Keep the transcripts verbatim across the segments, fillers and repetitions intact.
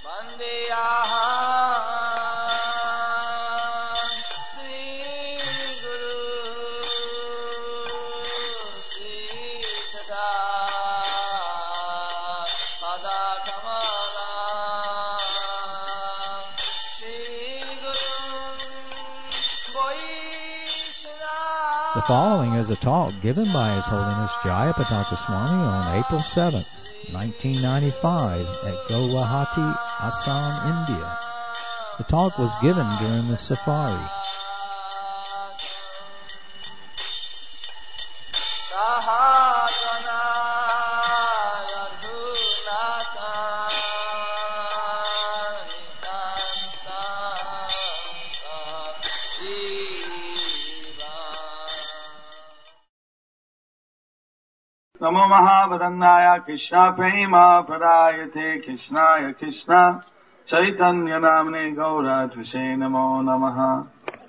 The following is a talk given by His Holiness Jayapataka Swami on April seventh, nineteen ninety-five at Guwahati, Assam, India. The talk was given during the safari. Namo Mahavadannaya Krishna Prema Pradayate Krishnaya Krishna Chaitanya Namne Gaura Trishe Namo Namaha.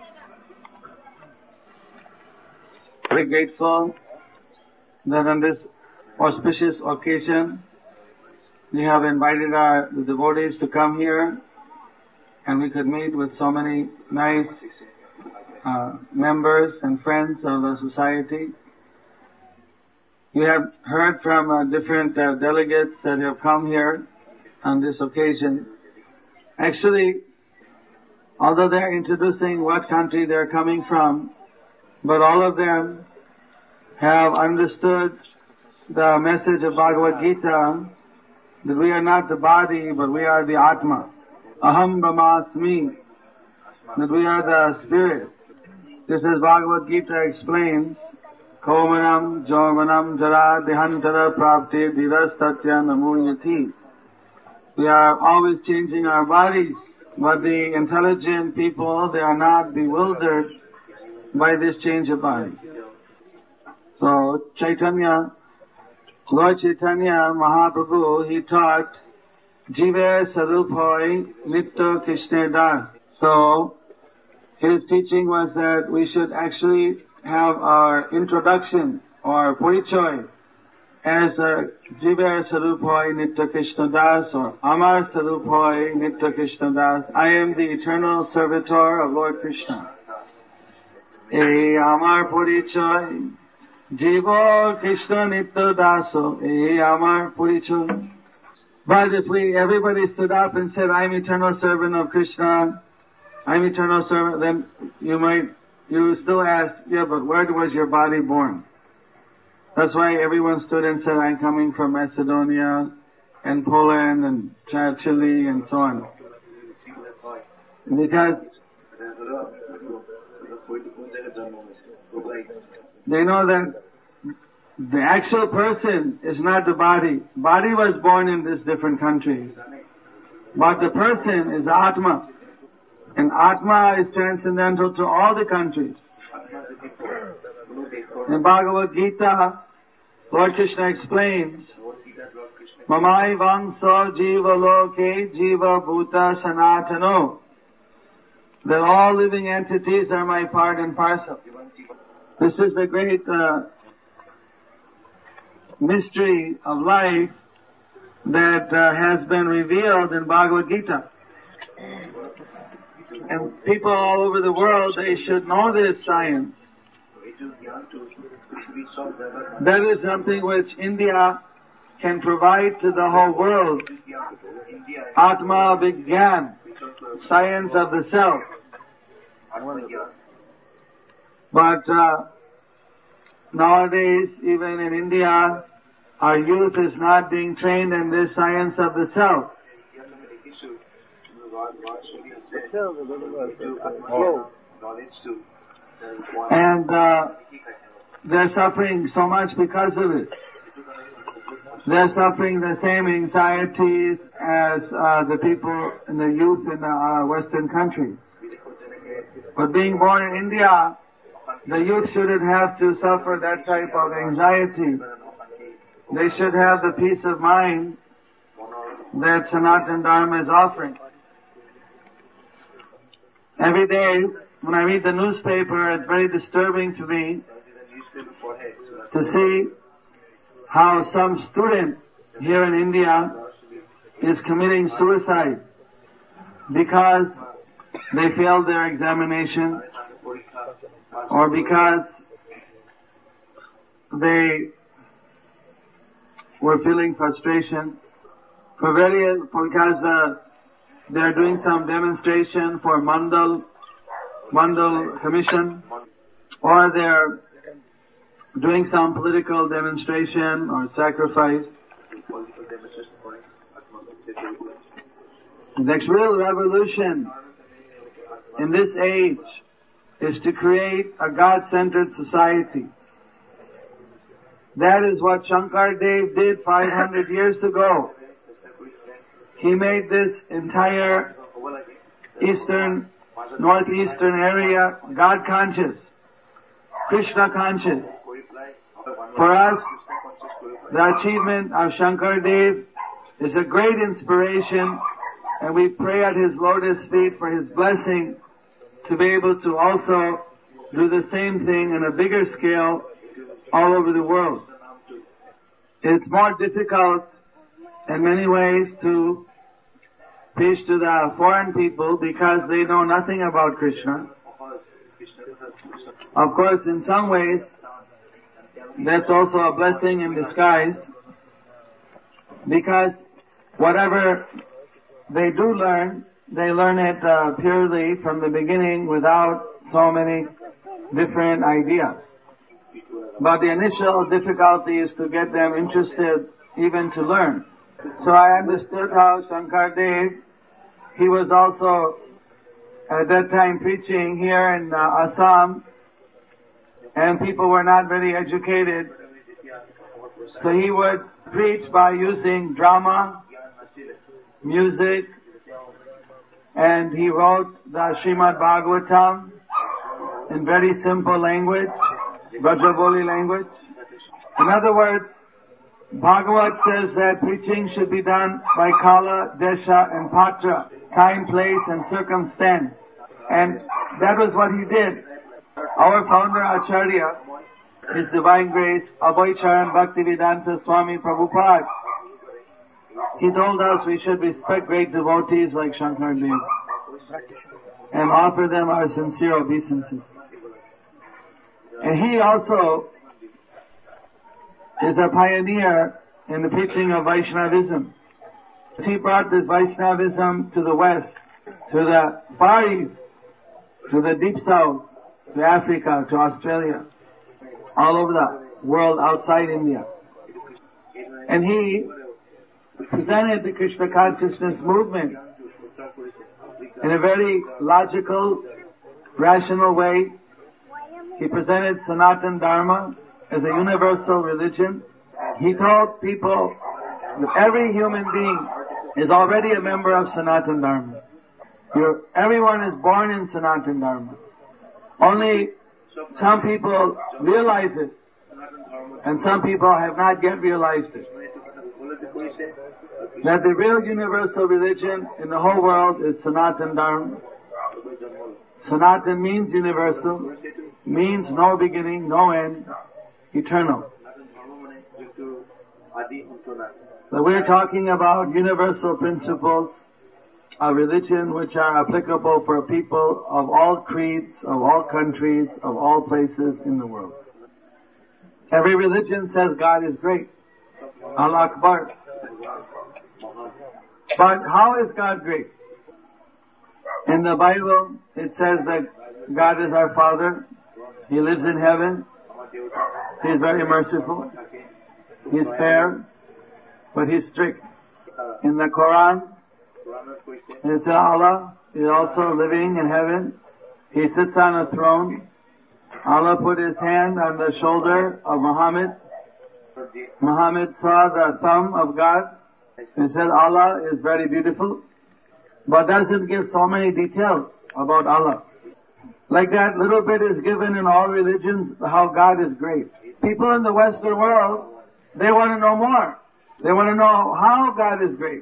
Very grateful that on this auspicious occasion we have invited our the devotees to come here and we could meet with so many nice uh, members and friends of the society. We have heard from uh, different uh, delegates that have come here on this occasion. Actually, although they're introducing what country they're coming from, but all of them have understood the message of Bhagavad Gita that we are not the body, but we are the Atma. Aham Brahmasmi, that we are the spirit. Just as Bhagavad Gita explains, Komanam, Jovanam, Jara, Dehantara, Prapti, Divastatya, Namunyati. We are always changing our bodies, but the intelligent people, they are not bewildered by this change of body. So, Chaitanya, Lord Chaitanya Mahaprabhu, he taught, Jiva Sarupoi Nitya Krishna Das. So, his teaching was that we should actually have our introduction or parichoy as a Jiva Sarupoi Nitya Krishna Das or Amar Sarupoi Nitya Krishna Das. I am the eternal servitor of Lord Krishna. E Amar Parichoy Jiva Krishna Nitya Daso. E Amar Parichoy. But if we, everybody stood up and said, I'm eternal servant of Krishna, I'm eternal servant, then you might You still ask, yeah, but where was your body born? That's why everyone stood and said, I'm coming from Macedonia and Poland and Chile and so on. Because they know that the actual person is not the body. Body was born in these different countries. But the person is Atma. And Atma is transcendental to all the countries. In Bhagavad Gita, Lord Krishna explains, Mamai Vangso Jiva Loke Jiva Bhuta Sanatano, that all living entities are my part and parcel. This is the great uh, mystery of life that uh, has been revealed in Bhagavad Gita. And people all over the world, they should know this science. That is something which India can provide to the whole world. Atma Vigyan, science of the self. But uh, nowadays, even in India, our youth is not being trained in this science of the self. And uh, they're suffering so much because of it. They're suffering the same anxieties as uh, the people and the youth in the uh, Western countries. But being born in India, the youth shouldn't have to suffer that type of anxiety. They should have the peace of mind that Sanatana Dharma is offering. Every day, when I read the newspaper, it's very disturbing to me to see how some student here in India is committing suicide because they failed their examination or because they were feeling frustration, for various, because uh, they're doing some demonstration for Mandal, Mandal Commission, or they're doing some political demonstration or sacrifice. The next real revolution in this age is to create a God-centered society. That is what Shankar Dev did five hundred years ago. He made this entire eastern, northeastern area God conscious, Krishna conscious. For us, the achievement of Shankar Dev is a great inspiration, and we pray at his lotus feet for his blessing to be able to also do the same thing in a bigger scale all over the world. It's more difficult in many ways to preach to the foreign people because they know nothing about Krishna. Of course, in some ways, that's also a blessing in disguise, because whatever they do learn, they learn it uh, purely from the beginning without so many different ideas. But the initial difficulty is to get them interested even to learn. So I understood how Shankar Dev, he was also at that time preaching here in uh, Assam, and people were not very educated. So he would preach by using drama, music, and he wrote the Srimad Bhagavatam in very simple language, Brajavoli language. In other words, Bhagavat says that preaching should be done by Kala, Desha and Patra, time, place and circumstance. And that was what he did. Our founder Acharya, His Divine Grace, Abhay Charan Bhaktivedanta Swami Prabhupada, he told us we should respect great devotees like Shankar Dev and offer them our sincere obeisances. And he also is a pioneer in the preaching of Vaishnavism. He brought this Vaishnavism to the West, to the Far East, to the Deep South, to Africa, to Australia, all over the world outside India. And he presented the Krishna consciousness movement in a very logical, rational way. He presented Sanatana Dharma as a universal religion. He told people that every human being is already a member of Sanatana Dharma. You're, everyone is born in Sanatana Dharma. Only some people realize it, and some people have not yet realized it. That the real universal religion in the whole world is Sanatana Dharma. Sanatana means universal, means no beginning, no end, eternal. So we're talking about universal principles of religion which are applicable for people of all creeds, of all countries, of all places in the world. Every religion says God is great. Allah Akbar. But how is God great? In the Bible, it says that God is our Father. He lives in heaven. He is very merciful. He is fair, but He is strict. In the Quran, it says Allah is also living in heaven. He sits on a throne. Allah put His hand on the shoulder of Muhammad. Muhammad saw the thumb of God. He said Allah is very beautiful, but doesn't give so many details about Allah. Like that, little bit is given in all religions how God is great. People in the Western world, they want to know more. They want to know how God is great.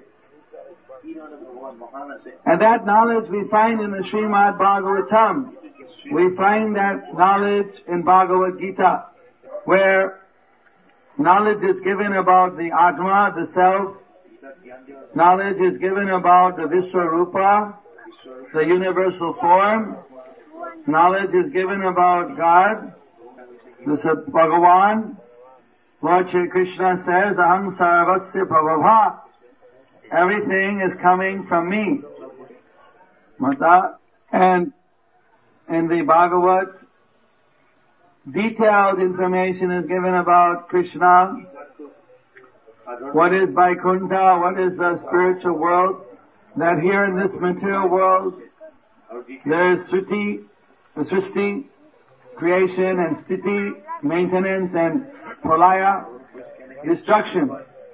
And that knowledge we find in the Srimad Bhagavatam. We find that knowledge in Bhagavad Gita, where knowledge is given about the Atma, the self, Knowledge is given about the Vishwarupa, the universal form. Knowledge is given about God, the Bhagavan. Lord Shri Krishna says, Aham sarvasya prabhava. Everything is coming from me. Mata. And in the Bhagavad, detailed information is given about Krishna. What is Vaikuntha? What is the spiritual world? That here in this material world, there is Sriti, the Srishti, creation and Sthiti, maintenance and Pralaya, destruction.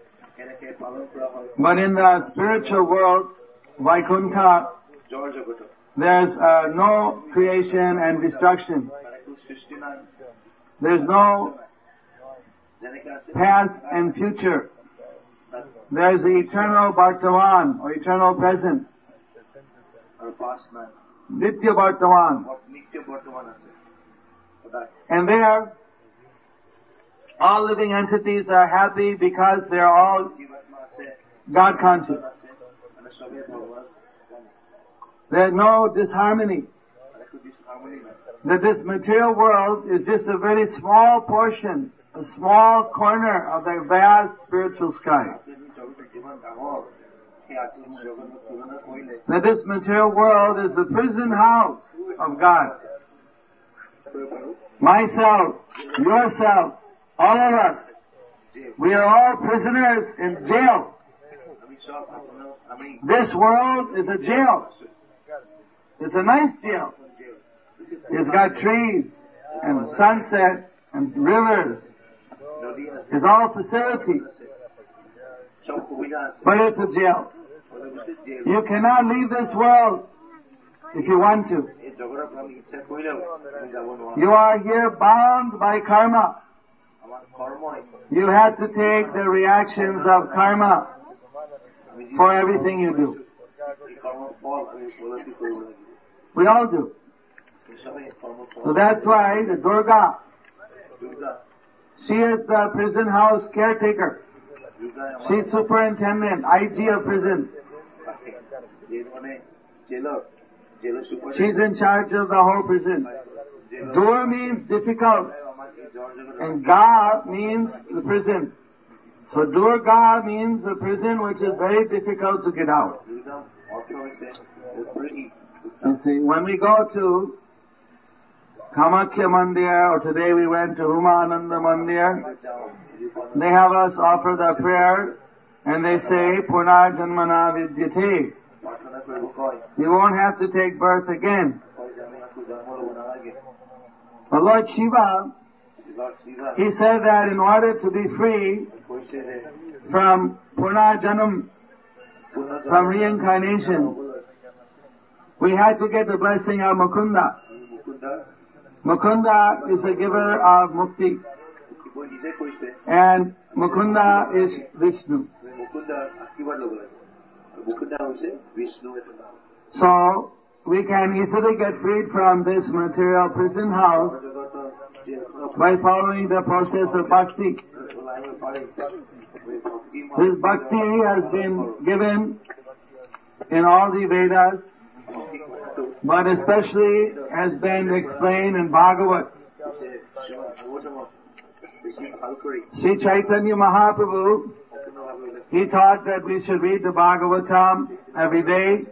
But in the spiritual world, Vaikuntha, there's uh, no creation and destruction. There's no past and future. There's the eternal Bhartavan, or eternal present. Nitya Bhartavan. And there, all living entities are happy because they're all God conscious. There's no disharmony. That this material world is just a very small portion, a small corner of the vast spiritual sky. That this material world is the prison house of God. Myself, yourselves, all of us, we are all prisoners in jail. This world is a jail. It's a nice jail. It's got trees and sunset and rivers. It's all facilities. But it's a jail. You cannot leave this world if you want to. You are here bound by karma. You have to take the reactions of karma for everything you do. We all do. So that's why the Durga, she is the prison house caretaker. She's superintendent, I G of prison. She's in charge of the whole prison. Dur means difficult, and Ga means the prison. So Durga means the prison which is very difficult to get out. You see, when we go to Kamakhya Mandir, or today we went to Umananda Mandir, they have us offer the prayer, and they say, Purna Janmana Vidyate. You won't have to take birth again. But Lord Shiva, he said that in order to be free from Purna Janam, from reincarnation, we had to get the blessing of Mukunda. Mukunda is a giver of mukti. And Mukunda is Vishnu. So, we can easily get freed from this material prison house by following the process of bhakti. This bhakti has been given in all the Vedas, but especially has been explained in Bhagavat. Sri Chaitanya Mahaprabhu, he taught that we should read the Bhagavatam every day.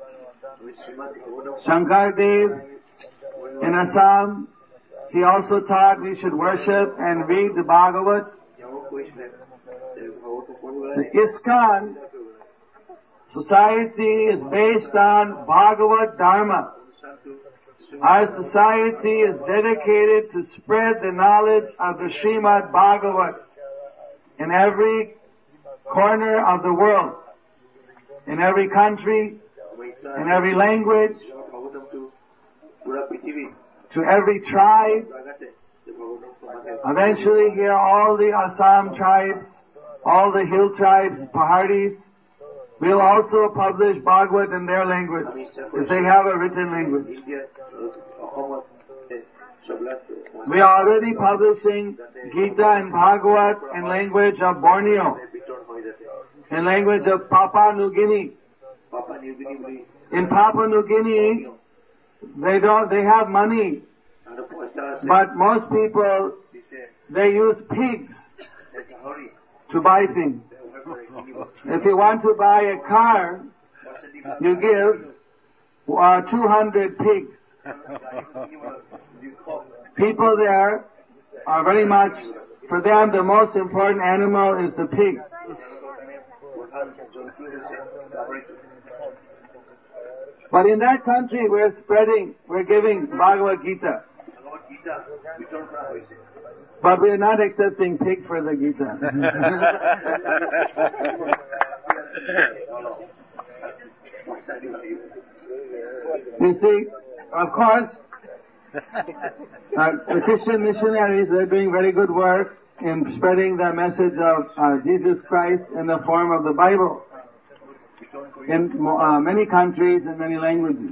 Shankar Dev in Assam, he also taught we should worship and read the Bhagavat. The ISKCON society is based on Bhagavad Dharma. Our society is dedicated to spread the knowledge of the Srimad Bhagavat in every corner of the world, in every country, in every language, to every tribe. Eventually here all the Assam tribes, all the hill tribes, Pahadis, will also publish Bhagavat in their language, if they have a written language. We are already publishing Gita and Bhagavat in language of Borneo. in language of Papua New Guinea. In Papua New Guinea, they don't, they have money, but most people, they use pigs to buy things. If you want to buy a car, you give uh, two hundred pigs. People there are very much, for them the most important animal is the pig. But in that country we're spreading, we're giving Bhagavad Gita. But we're not accepting pig for the Gita. You see, of course, uh, the Christian missionaries, they're doing very good work in spreading the message of uh, Jesus Christ in the form of the Bible in uh, many countries and many languages.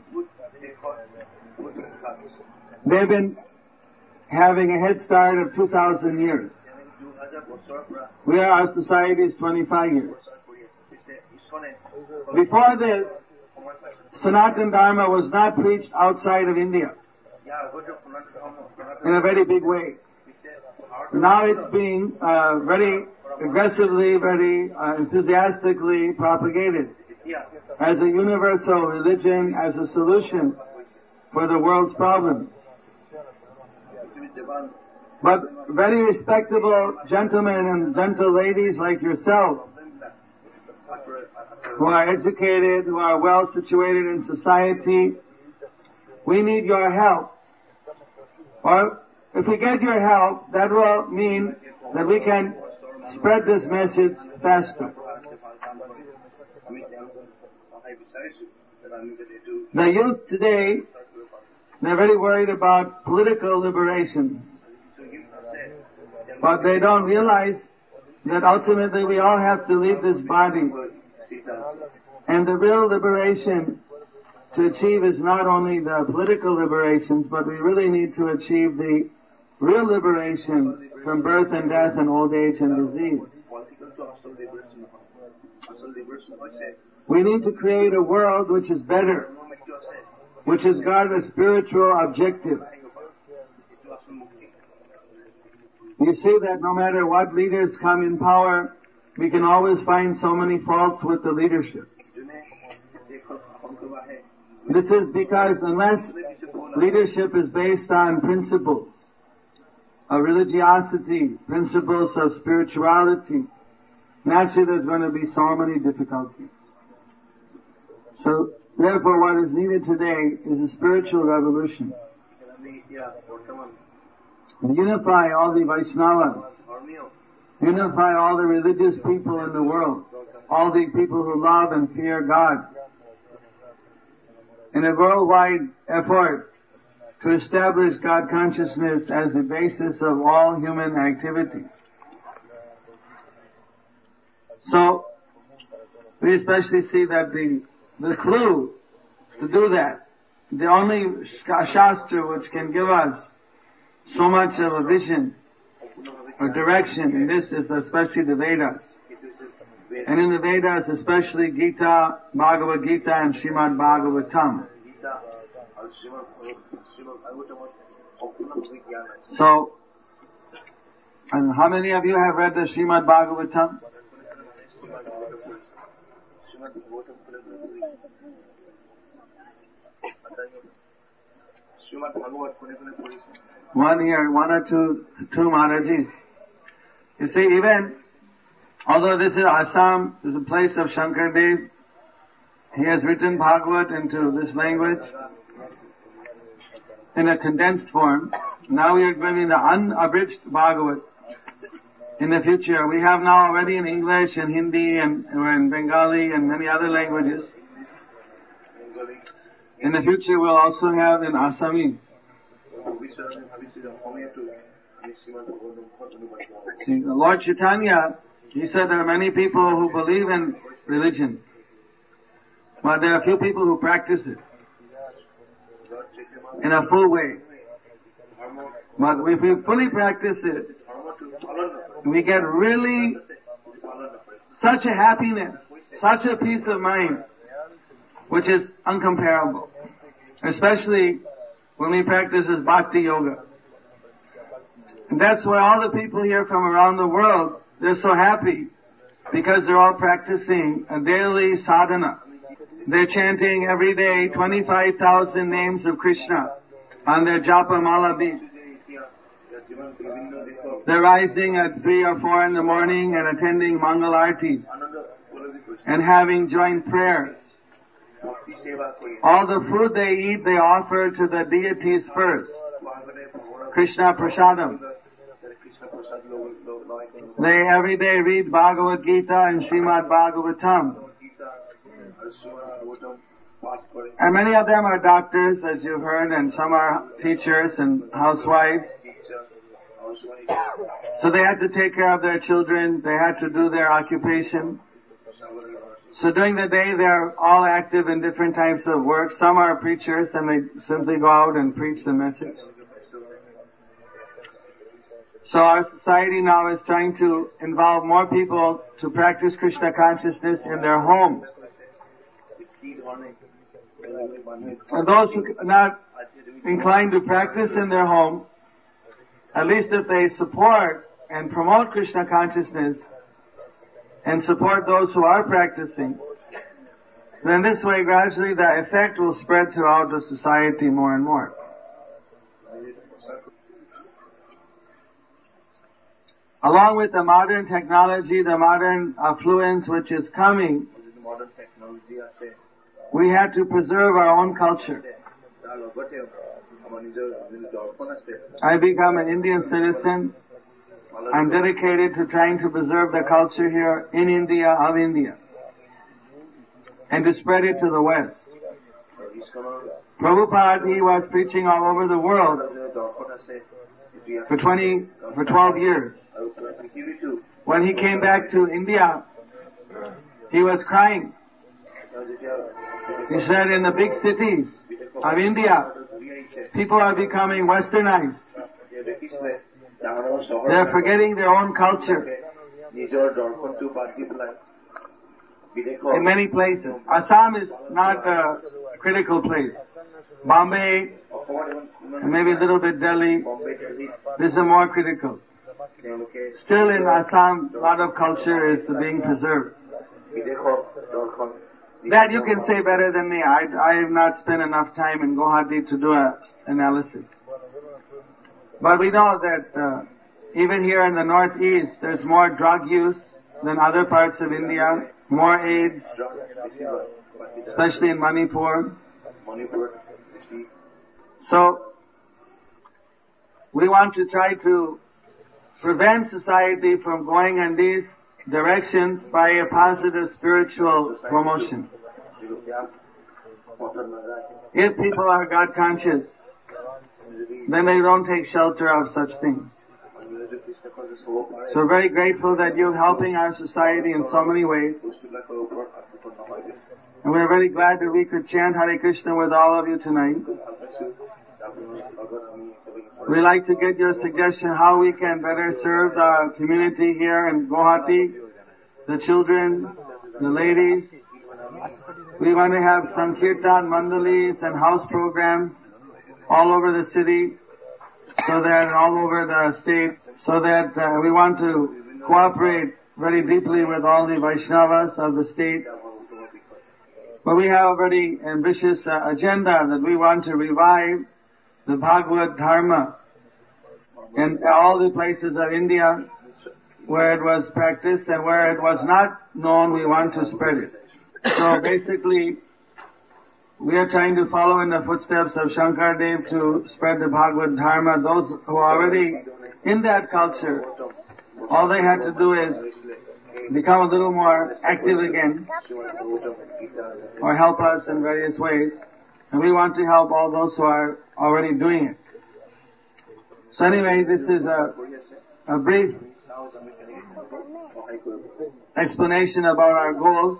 They've been having a head start of two thousand years. We are, our society is twenty-five years. Before this, Sanatana Dharma was not preached outside of India in a very big way. Now it's being uh, very aggressively, very uh, enthusiastically propagated as a universal religion, as a solution for the world's problems. But very respectable gentlemen and gentle ladies like yourself, who are educated, who are well situated in society, we need your help. Or if we get your help, that will mean that we can spread this message faster. The youth today, they're very worried about political liberations. But they don't realize that ultimately we all have to leave this body. And the real liberation to achieve is not only the political liberations, but we really need to achieve the real liberation from birth and death and old age and disease. We need to create a world which is better, which has got a spiritual objective. You see that no matter what leaders come in power, we can always find so many faults with the leadership. This is because unless leadership is based on principles of religiosity, principles of spirituality, naturally there's going to be so many difficulties. So, therefore what is needed today is a spiritual revolution. Unify all the Vaishnavas, unify all the religious people in the world, all the people who love and fear God, in a worldwide effort to establish God consciousness as the basis of all human activities. So, we especially see that the, the clue to do that, the only Shastra which can give us so much of a vision or direction in this is especially the Vedas. And in the Vedas, especially Gita, Bhagavad Gita and Srimad Bhagavatam. So, and how many of you have read the Srimad Bhagavatam? One here, one or two, two Maharajis. You see, even although this is Assam, this is a place of Shankardev, he has written Bhagavad into this language in a condensed form. Now we are giving the unabridged Bhagavad. In the future, we have now already in English and Hindi and, and Bengali and many other languages. In the future, we'll also have in Assamese. See, Lord Chaitanya, he said there are many people who believe in religion, but there are few people who practice it in a full way. But if we fully practice it, we get really such a happiness, such a peace of mind, which is uncomparable. Especially when we practice this bhakti yoga. And that's why all the people here from around the world, they're so happy because they're all practicing a daily sadhana. They're chanting every day twenty-five thousand names of Krishna on their japa mala bead. They're rising at three or four in the morning and attending Mangal Aartis and having joint prayers. All the food they eat, they offer to the deities first. Krishna Prasadam. They every day read Bhagavad Gita and Srimad Bhagavatam. And many of them are doctors, as you've heard, and some are teachers and housewives. So they had to take care of their children, they had to do their occupation. So during the day they're all active in different types of work. Some are preachers and they simply go out and preach the message. So our society now is trying to involve more people to practice Krishna consciousness in their homes. And those who are not inclined to practice in their home, at least if they support and promote Krishna consciousness and support those who are practicing, then this way gradually the effect will spread throughout the society more and more. Along with the modern technology, the modern affluence which is coming, we have to preserve our own culture. I become an Indian citizen. I'm dedicated to trying to preserve the culture here in India, of India, and to spread it to the West. Prabhupada, he was preaching all over the world for twenty, for twelve years. When he came back to India, he was crying. He said, in the big cities of India, people are becoming westernized. They're forgetting their own culture. In many places. Assam is not a critical place. Bombay, and maybe a little bit Delhi, this is more critical. Still in Assam, a lot of culture is being preserved. That you can say better than me. I, I have not spent enough time in Guwahati to do an analysis. But we know that uh, even here in the northeast, there's more drug use than other parts of India, more AIDS, especially in Manipur. So, we want to try to prevent society from going in these directions by a positive spiritual promotion. If people are God conscious, then they don't take shelter of such things. So we're very grateful that you're helping our society in so many ways. And we're very glad that we could chant Hare Krishna with all of you tonight. We'd like to get your suggestion how we can better serve the community here in Guwahati, the children, the ladies. We want to have some kirtan mandalis and house programs all over the city, so that all over the state, so that uh, we want to cooperate very deeply with all the Vaishnavas of the state. But we have a very ambitious uh, agenda that we want to revive the Bhagavad Dharma in all the places of India where it was practiced, and where it was not known, we want to spread it. So basically, we are trying to follow in the footsteps of Shankardev to spread the Bhagavad Dharma. Those who are already in that culture, all they have to do is become a little more active again, or help us in various ways. And we want to help all those who are already doing it. So anyway, this is a, a brief explanation about our goals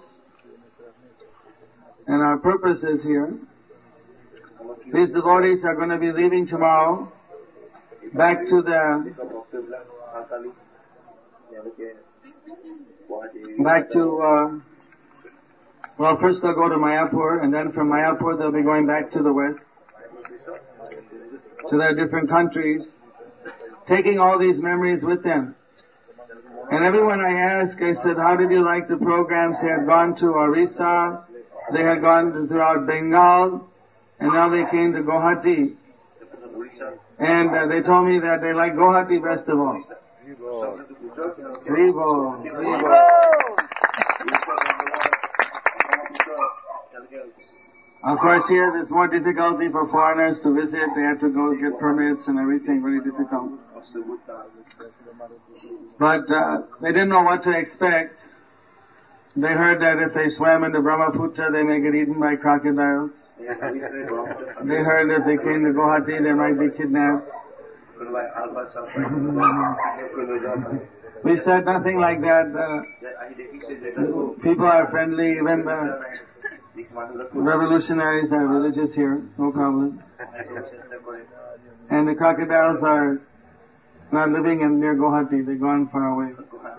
and our purposes here. These devotees are going to be leaving tomorrow back to the back to, uh, well, first they'll go to Mayapur, and then from Mayapur they'll be going back to the west, to their different countries, taking all these memories with them. And everyone I asked, I said, how did you like the programs? They had gone to Orissa, they had gone throughout Bengal, and now they came to Guwahati. And uh, they told me that they like Guwahati Festival. Haribo, Haribo. Of course, here there's more difficulty for foreigners to visit. They have to go get permits and everything, very difficult. But uh, they didn't know what to expect. They heard that if they swam in the Brahmaputra, they may get eaten by crocodiles. They heard if they came to Guwahati, they might be kidnapped. We said nothing like that. Uh, people are friendly, even the revolutionaries are religious here, no problem. And the crocodiles are not living in near Guwahati, they've gone far away.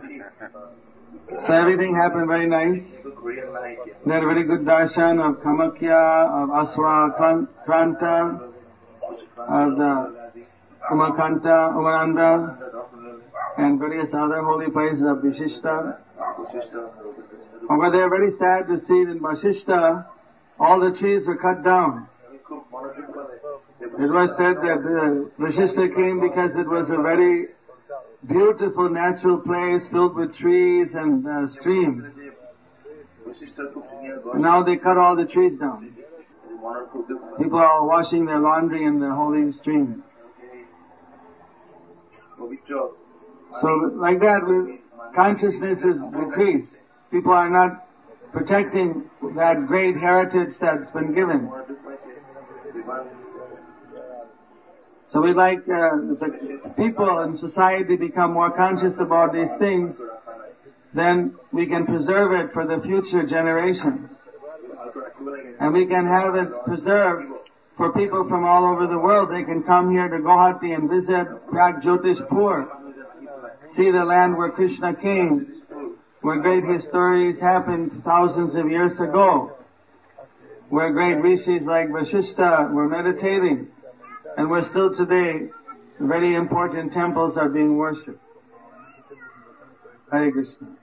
So everything happened very nice. They had a very good darshan of Kamakya, of Aswakranta, of the Umakanta, Umananda, and various other holy places of Vishishta. But they are very sad to see that in Vashishta, all the trees were cut down. It was said that uh, Vashishta came because it was a very beautiful natural place filled with trees and uh, streams. Now they cut all the trees down. People are washing their laundry in the holy stream. So like that, we, consciousness is decreased. People are not protecting that great heritage that's been given. So we like uh, the people in society become more conscious about these things, then we can preserve it for the future generations. And we can have it preserved for people from all over the world. They can come here to Guwahati and visit Pragjotishpur, see the land where Krishna came, where great histories happened thousands of years ago, where great rishis like Vashishta were meditating, and where still today very important temples are being worshipped. Hare Krishna.